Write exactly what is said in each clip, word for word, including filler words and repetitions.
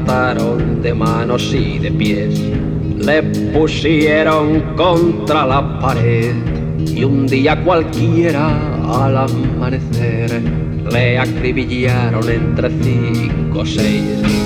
atotaron de manos y de pies, le pusieron contra la pared y un día cualquiera al amanecer le acribillaron entre cinco o seis.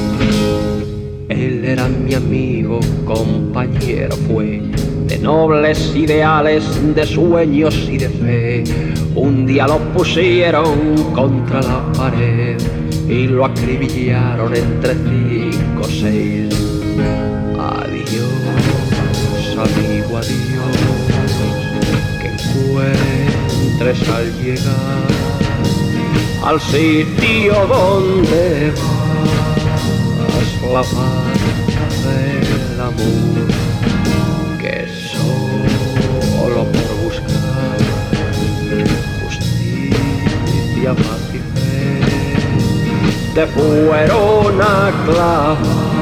Él era mi amigo, compañero fue, de nobles ideales, de sueños y de fe. Un día lo pusieron contra la pared y lo acribillaron entre cinco o seis. Adiós, amigo, adiós, que encuentres al llegar al sitio donde vas la paz del amor, que solo por buscar justicia, paz y fe te fueron a clavar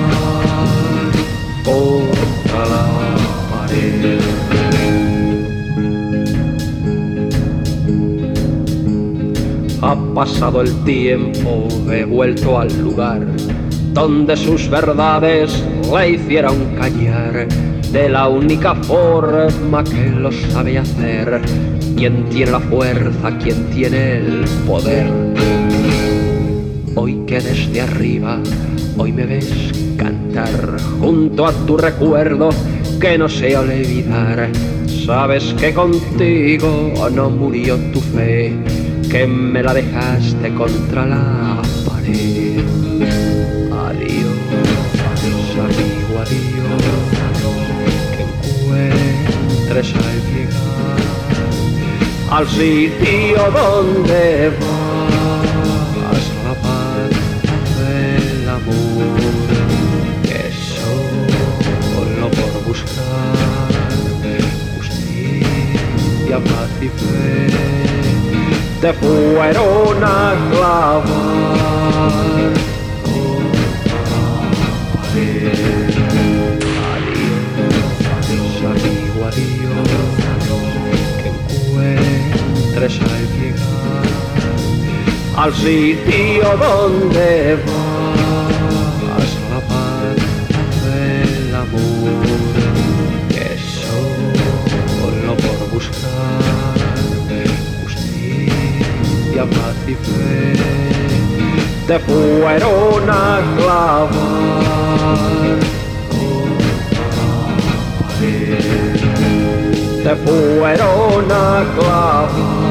contra la pared. Ha pasado el tiempo, he vuelto al lugar donde sus verdades le hicieron callar de la única forma que lo sabe hacer. Quien tiene la fuerza, quien tiene el poder. Hoy que desde arriba, hoy me ves cantar junto a tu recuerdo que no sé olvidar. Sabes que contigo no murió tu fe, que me la dejaste contra la pared. Adiós, amigo, adiós, que encuentres al llegar al sitio donde vas la paz del amor, que solo por buscar justicia, paz y fe te fueron a clavar contra la pared. Adiós, amigo, adiós, que encuentres al llegar al sitio donde vas la paz del amor, que solo por buscar paz y fe te fueron a clavar contra la pared, te fueron a clavar.